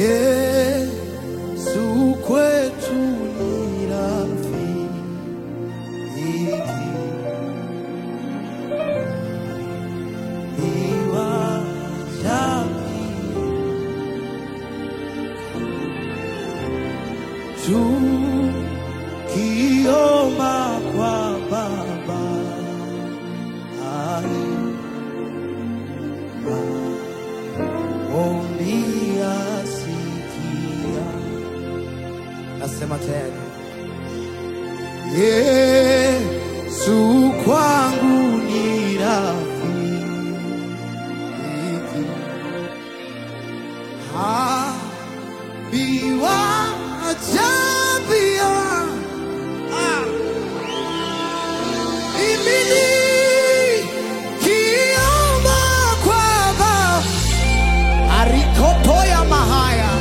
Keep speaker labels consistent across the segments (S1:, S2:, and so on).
S1: Yesu kwetu ni rafiki, ni wa ajabu. Tukiomba kwa Baba, maombi yasikia. Nasema tena, Yesu kwangu ni rafiki, habiwa ajabia. Imini kiomba kwa Baba, arikopoya mahaya,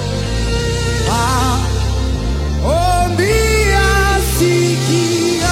S1: maombi yasikia.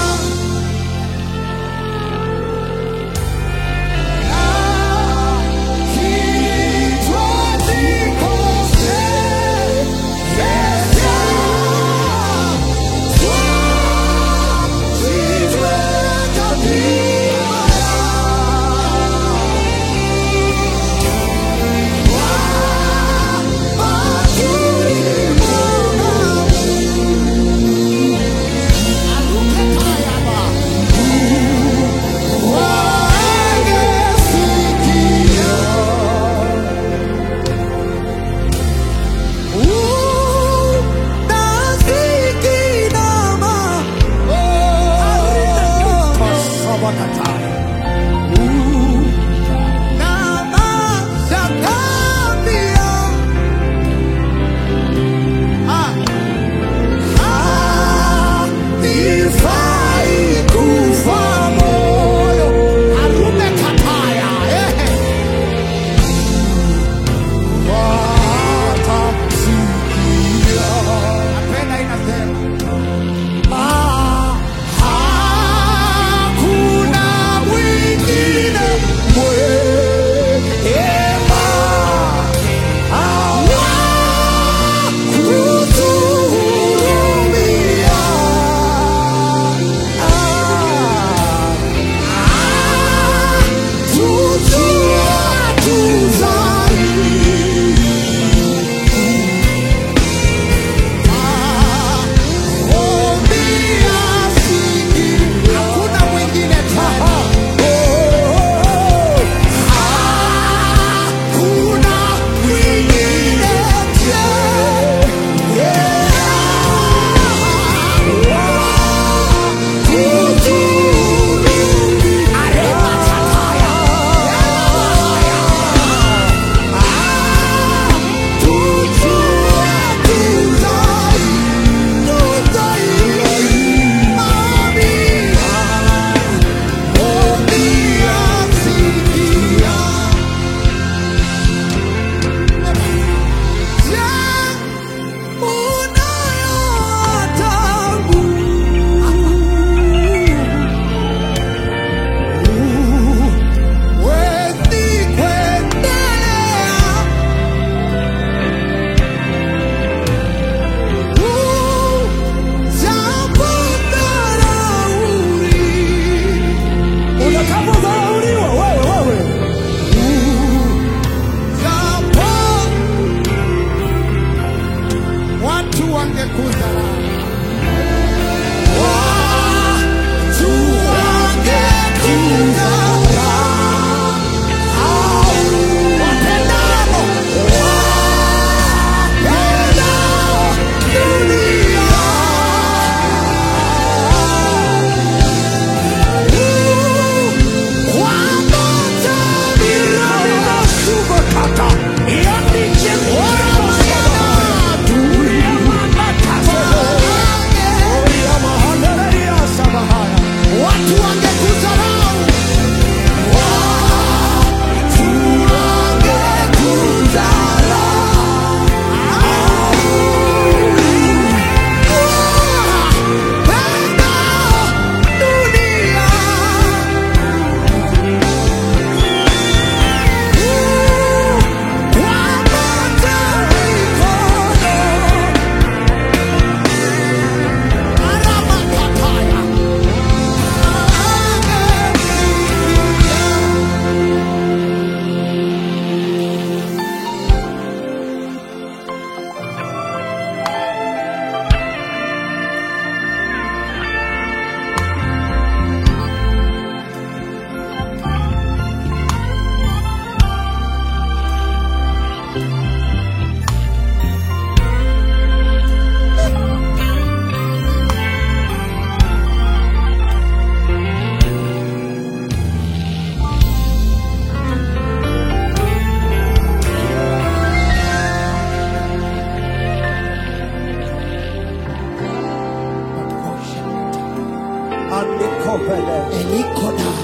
S1: Elikodai.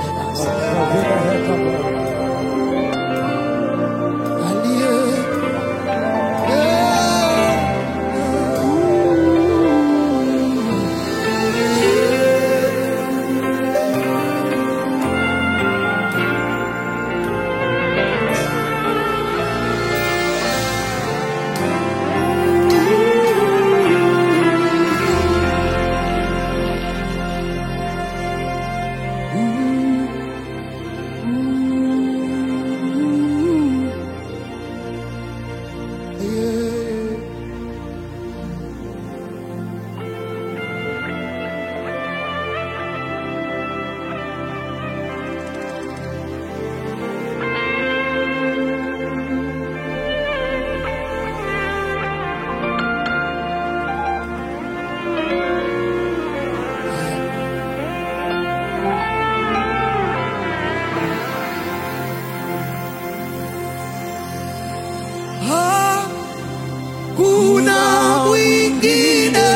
S1: Kuna mwingine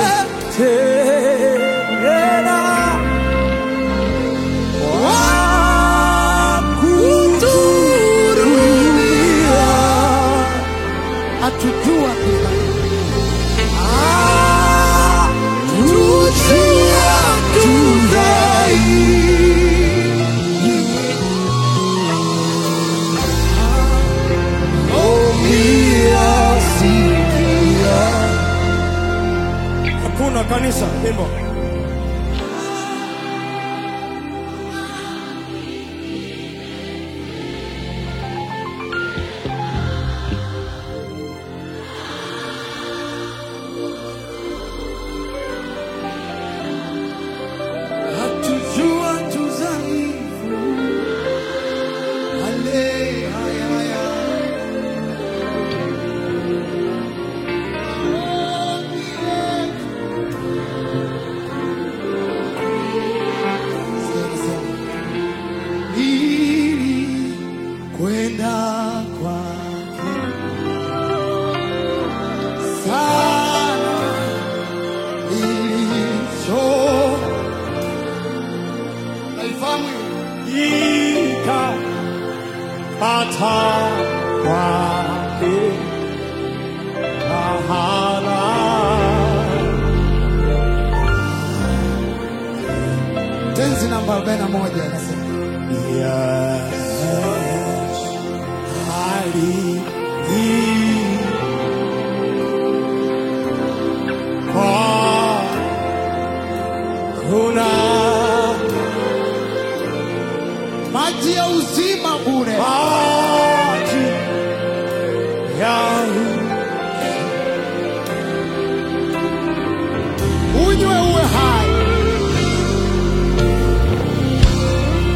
S1: tena wa kutuhurumia, atujua kanisa himo. Hatujua tuzaifu. Haleluya. Kwenda kwake sana ilicho naifahamu ikapata kwake mahala tenzi namba 41 anasema kuna maji ya uzima bure, maji ya unywe uwe hai.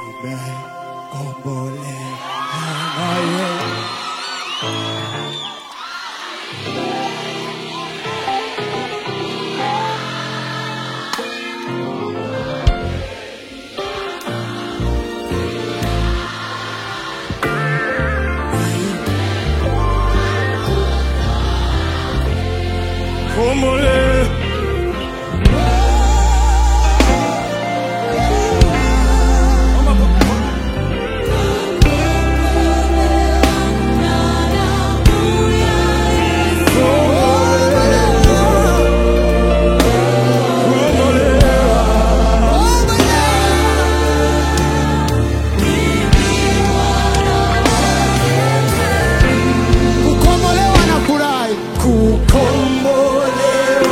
S1: Kukombolewa na furahi. Kukombolewa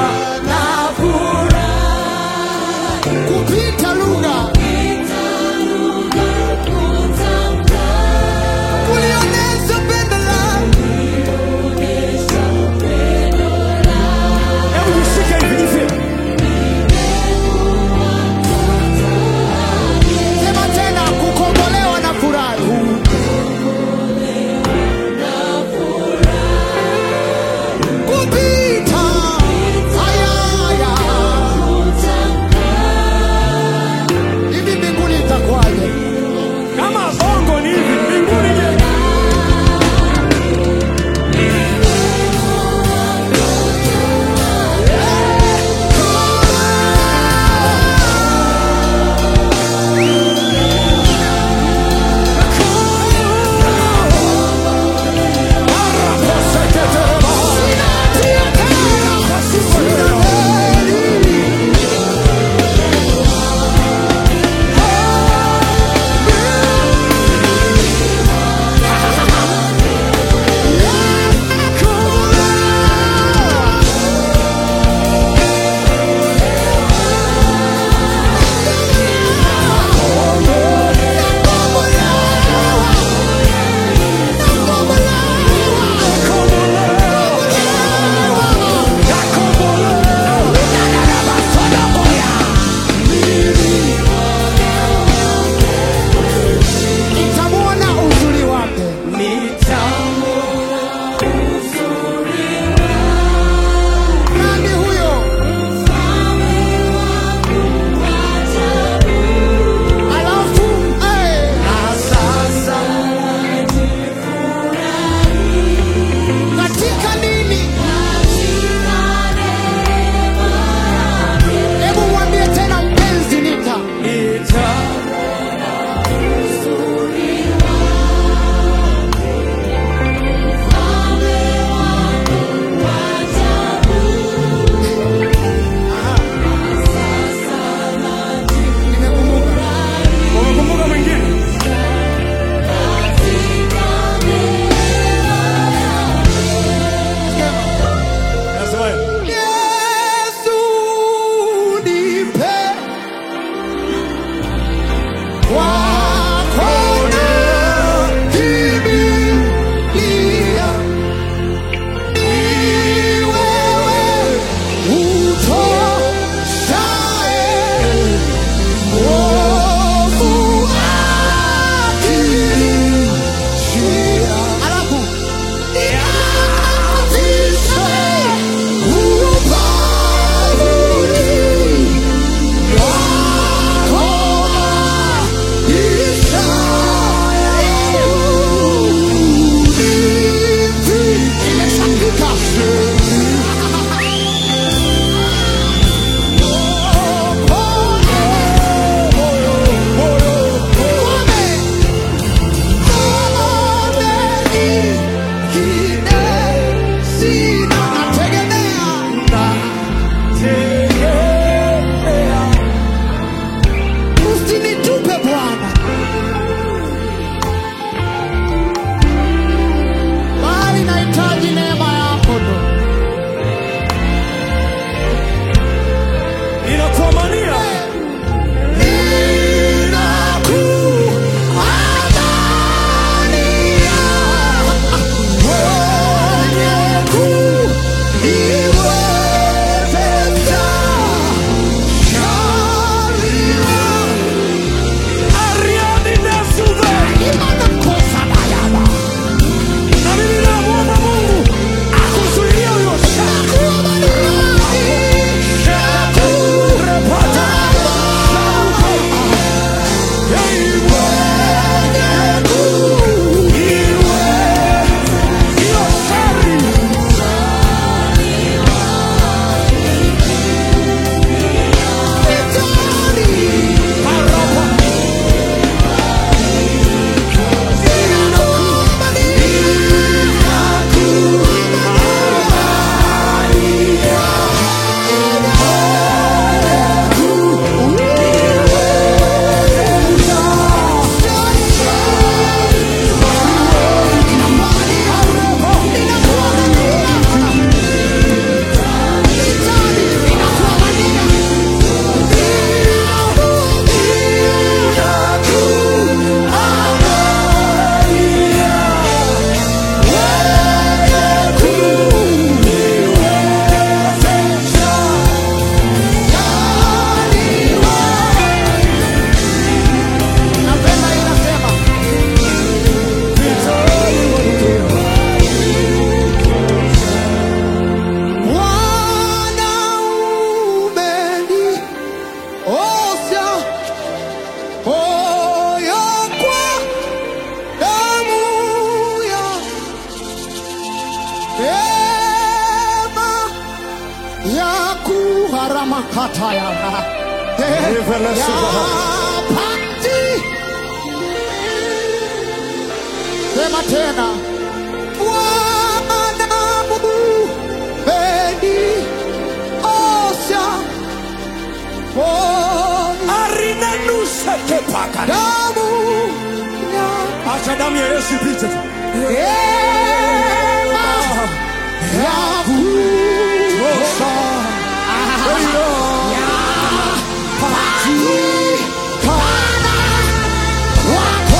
S1: Aramakataya. Pati. Sema tena. Bwana Mungu beni osha.
S2: Arinanusha kepaka.
S1: Damu ya.
S2: Acha damu ya Yesu ipite.
S1: Ema ya kutosha. Ya pati. Kana wako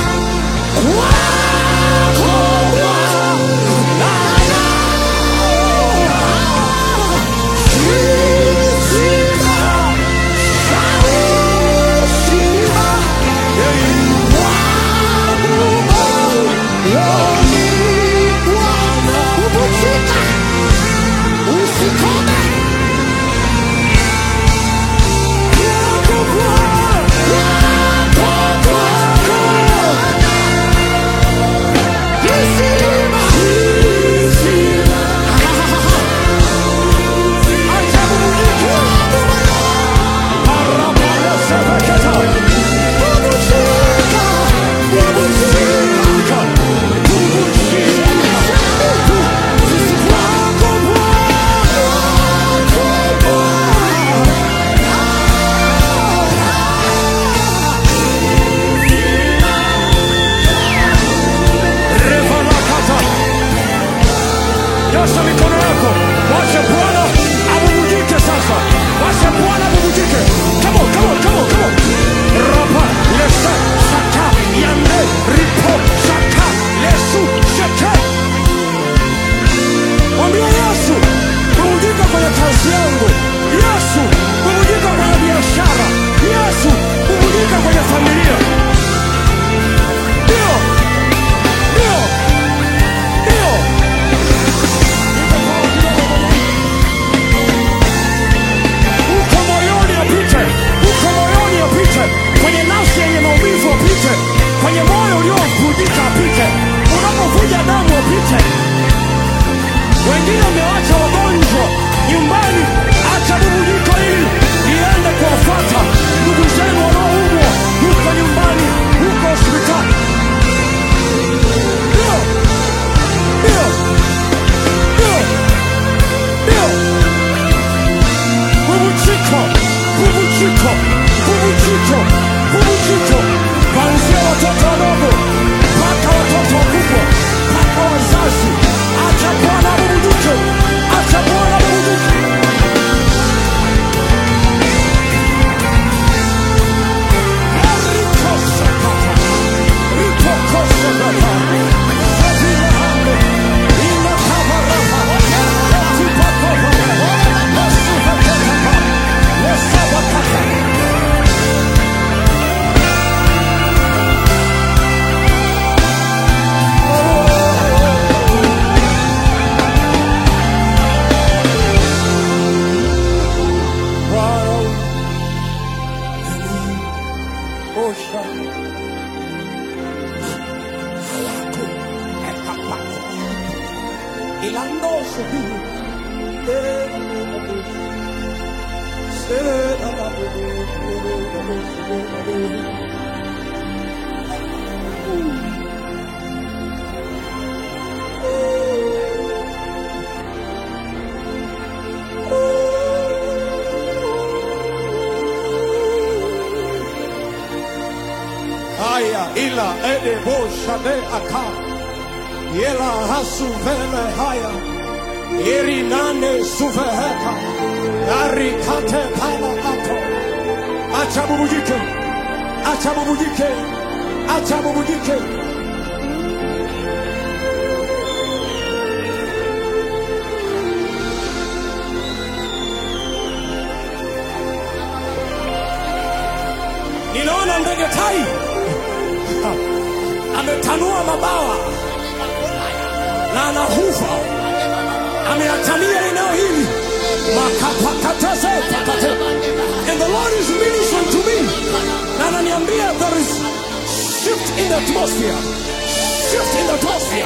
S2: Nyosha mikono yako. Wacha Bwana abubujike sasa. Wacha Bwana abubujike. Come on, come on, come on, come on. Rapa, lesa, shaka, yande, ripo, shaka, lesu, shaka. Mwambie Yesu, bubujika kwenye kazi yangu. Yesu, bubujika kwenye biashara. Yesu, bubujika kwenye familia. Ndio. Ndio. Ndio. Uko moyoni apite, uko moyoni apite, kwenye nafsi yenye maumivu apite, kwenye moyo uliovunjika apite, unapovuja damu apite. Wengine wamewacha wagonjwa nyumbani, acha bubujiko hili liende kuwafuata ndugu zenu wanaoumwa huko nyumbani, huko hospitali. Ndio, ndio, ndio, ndio. Bubujiko, bubujiko, bubujiko, bubujiko. Kuanzia watoto wadogo mpaka watoto wakubwa mpaka wazazi. Acha Bwana abubujike, acha Bwana abubujike. Rikosa kata, rikokosa kata. Zazile hande, ina kabarapa, etipakova, esufaketapa, esabakata. Osha hayako ekapako ilandoso hii haya ila ede bosha de aka yela hasu vele haya iri nane suveheka arikate pala ato. Acha bubujike, acha bubujike, acha bubujike. Ninaona ndege tai ametanua mabawa na anahufa, ameatamia eneo hili makapakatase pakate. And the Lord is ministering to me na ananiambia there is shift in the atmosphere, shift in the atmosphere,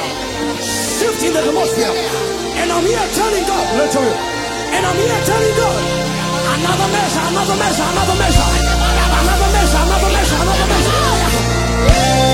S2: shift in the atmosphere. And I'm here telling God, and I'm here telling God Another measure, another measure, another measure. Another measure, another measure, another measure.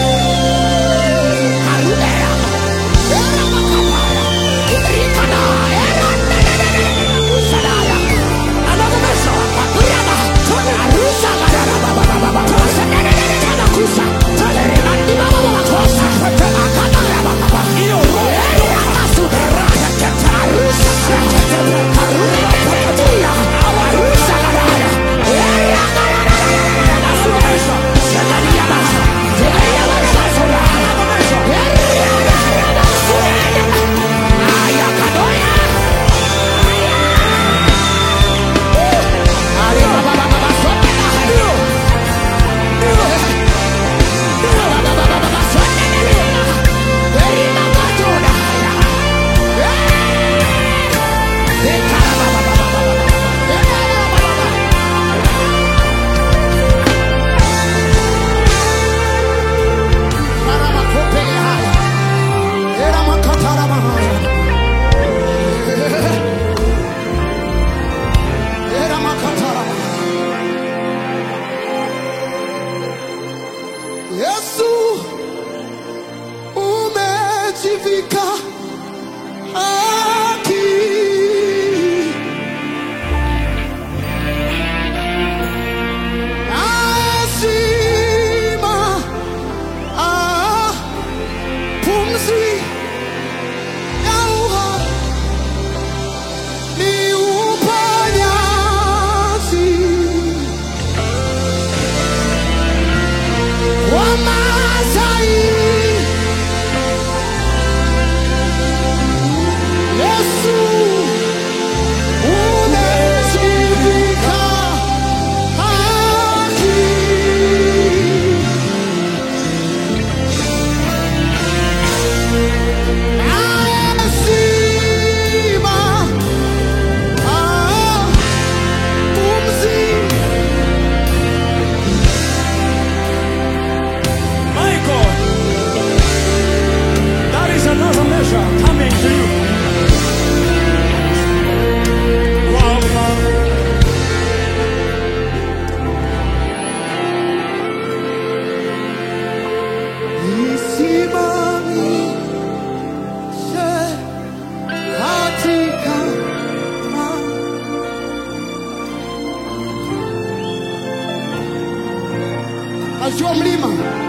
S1: Najua mlima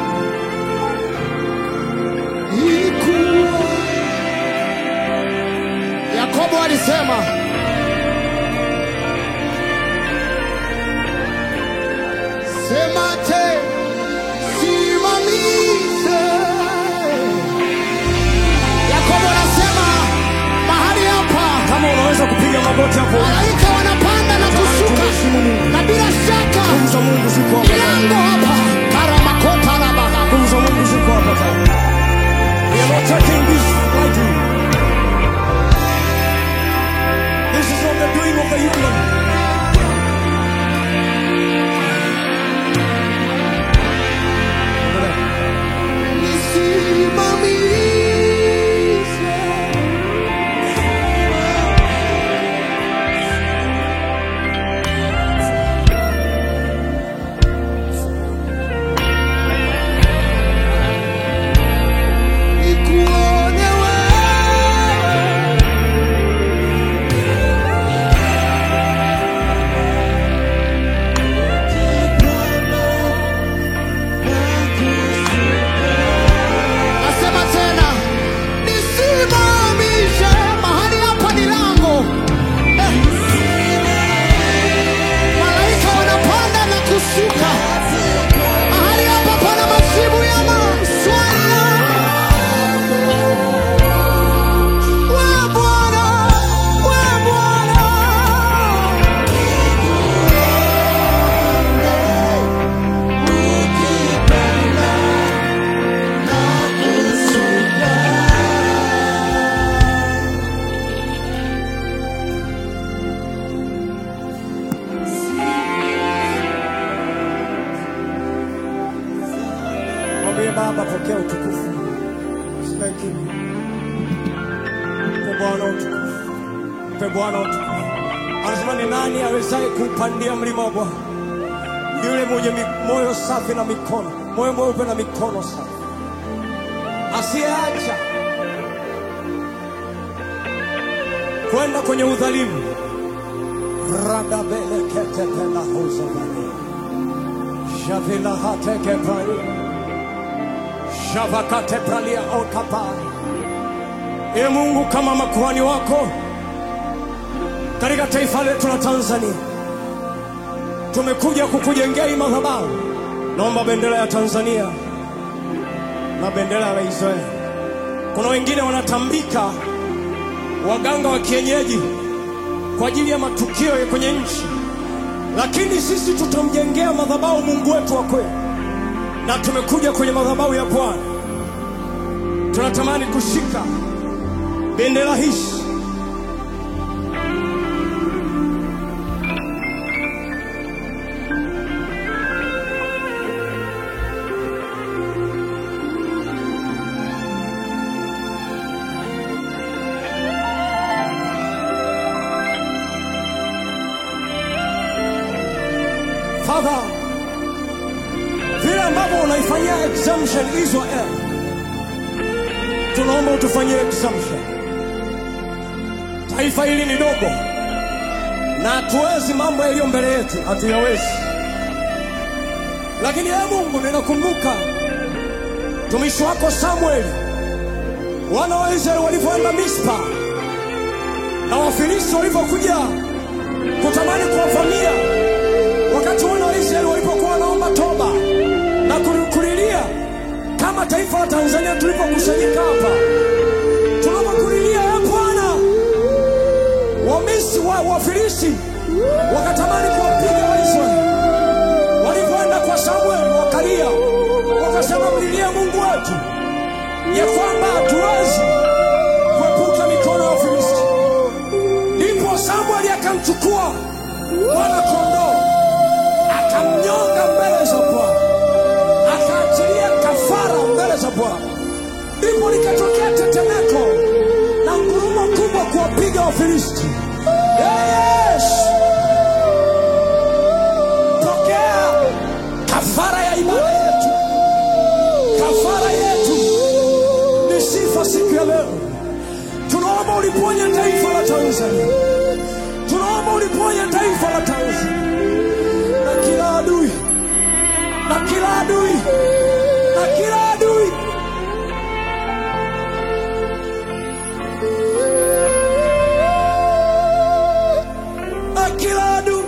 S1: ikuwa. Yakobo alisema sema te simamishe. Yakobo anasema mahali hapa
S2: Kama unaweza kupiga magoti hapo,
S1: malaika wanapanda na kushuka, na bila shaka
S2: kumza Mungu ziko hapa.
S1: milango hapa karamakota na baba.
S2: Kumza Mungu ziko hapa. We are not taking this lightly. This is not the doing of the human. Baba, pokea utukufu. Thank you. Mpe Bwana utukufu. Mpe Bwana utukufu. Anasema ni nani awezaye kuupandia mlima wa Bwana? Yule mwenye moyo safi na mikono, moyo mweupe na mikono safi, asiyeacha kwenda kwenye udhalimu. Radabele ketepela hozabani Javila hateke prali Javakate pralia okapari. Ee Mungu, kama makuhani wako katika taifa letu la Tanzania, tumekuja kukujengea hii madhabahu. Naomba bendera ya Tanzania na bendera ya Israeli. Kuna wengine wanatambika, waganga wa kienyeji, kwa ajili ya matukio kwenye nchi, lakini sisi tutamjengea madhabahu Mungu wetu wa kweli, na tumekuja kwenye madhabahu ya Bwana. Tunatamani kushika bendera hizi. Father, vile ambavyo unaifanyia exemption Israel, tunaomba utufanyie exemption. Taifa hili ni dogo na hatuwezi mambo yaliyo mbele yetu, hatuyawezi. Lakini ee Mungu, ninakumbuka tumishi wako Samuel, wana wa Israeli walipoenda Mispa na Wafilisti walipokuja kutamani kuwavamia, wakati wana wa Israeli walipokuwa wanaomba toba na kulilia kama taifa la Tanzania tulipokusanyika hapa, tunapokulilia ee Bwana, Wafilisti wakatamani kuwapiga Waisraeli. Walipoenda kwa Samuel wakalia, wakasema mlilia Mungu wetu ya kwamba hatuwezi kuepuka mikono ya Wafilisti. Ndipo Samuel akamchukua mwana kondoo, akamnyonga mbele za Bwana, akaachilia kafara mbele za Bwana. Ndipo likatokea tetemeko na ngurumo kubwa kuwapiga Wafilisti. Yes! Pokea kafara ya ibada yetu. Kafara yetu ni sifa siku ya leo. Tunaomba uliponye taifa la Tanzania. Tunaomba uliponye taifa la Tanzania. Na kila adui, na kila adui, na kila adui. Na kila adui.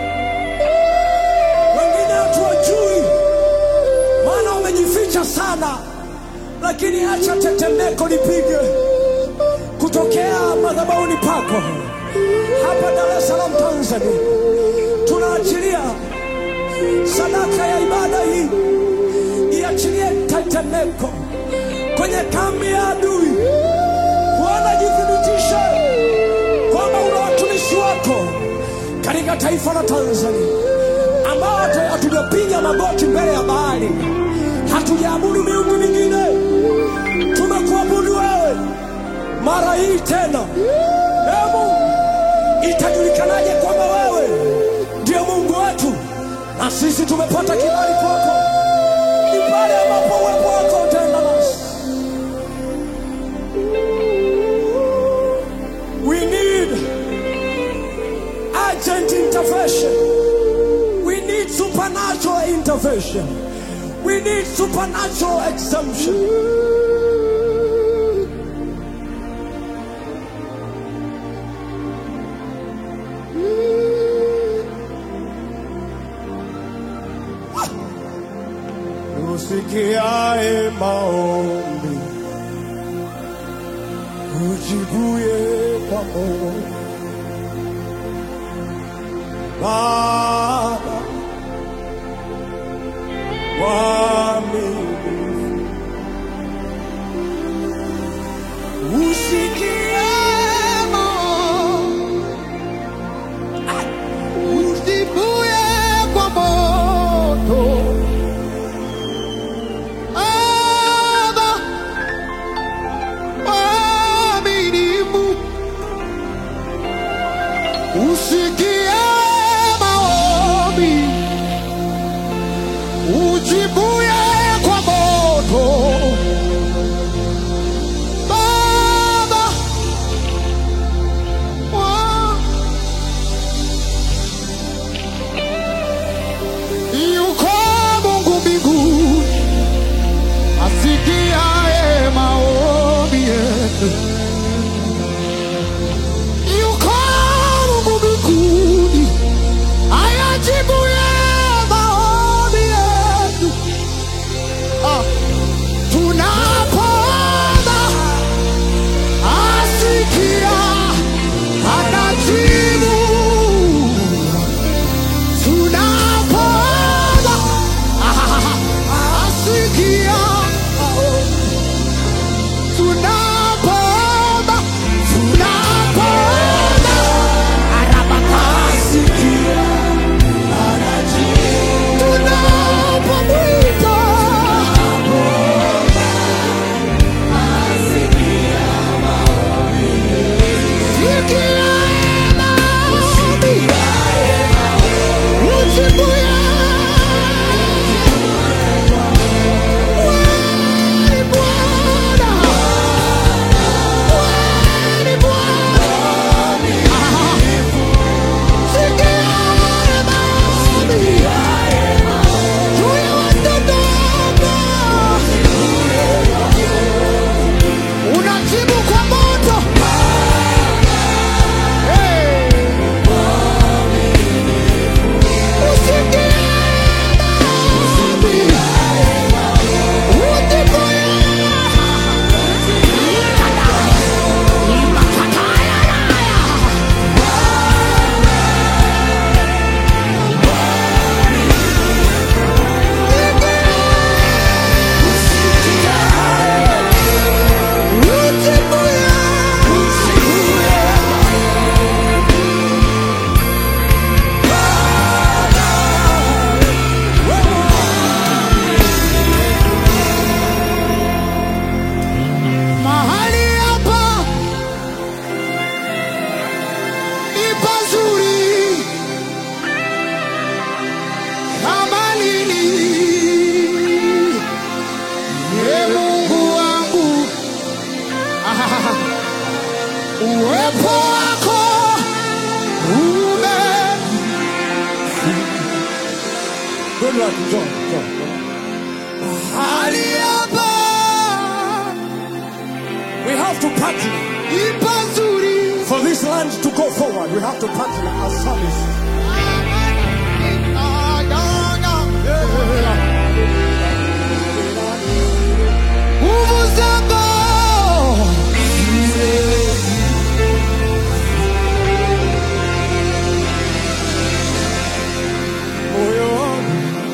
S2: Wengine hatuwajui, maana wamejificha sana, lakini acha tetemeko lipige kutokea madhabahuni pako hapa Dar es Salaam, Tanzania. Tunaachilia sadaka ya ibada hii iachilie tetemeko kwenye kambi ya adui. Bwana, jithibitishe kwamba una watumishi wako katika taifa la Tanzania ambao hatujapiga magoti mbele ya Baali, hatujaabudu miungu mingine, tumekuabudu wewe. Mara hii tena, ee Mungu, itajulikanaje kwamba wewe ndiye Mungu wetu na sisi tumepata kibali kwako? Ni pale ambapo uwepo wako utaenda nasi. We need urgent intervention. We need supernatural intervention. We need supernatural exemption. Usikiae maombi, ujibuye kwa moyo. Baba mwaminifu, usikie maombi, ujibuye kwa moto.
S1: Usi
S2: yake, njoo.
S1: Mahali hapa
S2: We have to partner.
S1: ni pazuri.
S2: For this land to go forward, we have to partner as service.
S1: Nguvu zako
S2: Moyo wangu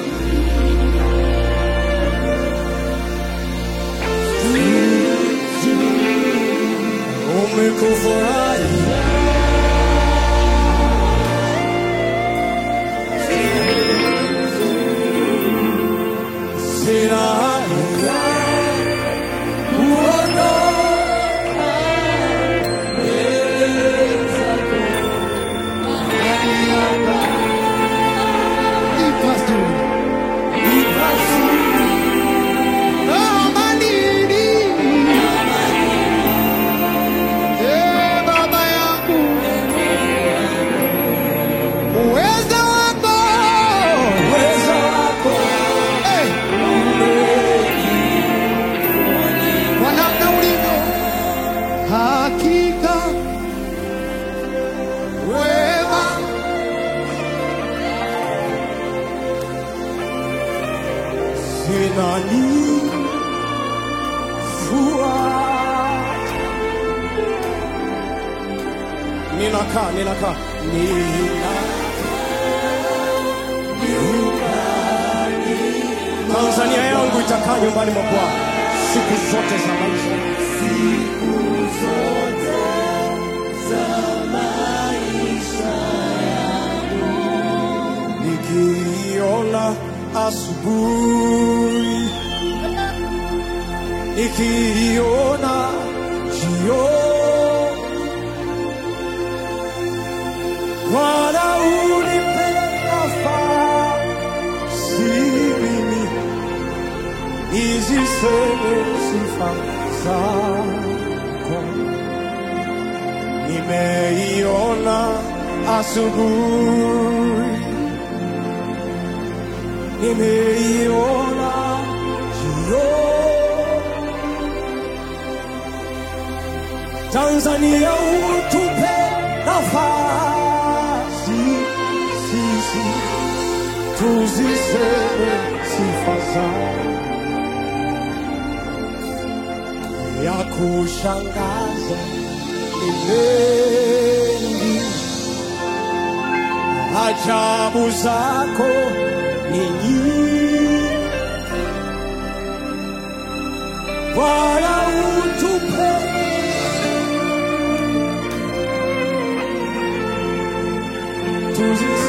S2: umekufurahi. Sina haja kuondoka mbele zako.
S1: ni pazuri.
S2: Ni pazuri.
S1: Amanini. Baba yangu, uweza wako
S2: Uwezo wako
S1: kwa namna ulivyo, hakika wema
S2: sina nifuata. Ninakaa. Tanzania yangu itakaa nyumbani mwa Bwana siku zote za maisha. Nikiiona asubuhi, nikiiona jioni, Bwana unipe nafasi mimi niziseme sifa zako. Nimeiona asubuhi, nimeiona jioni, Tanzania utupe nafasi sisi tuziseme sifa zako. Ya kushangaza ni mengi, ajabu zako ni nyingi. Bwana utupe tuziseme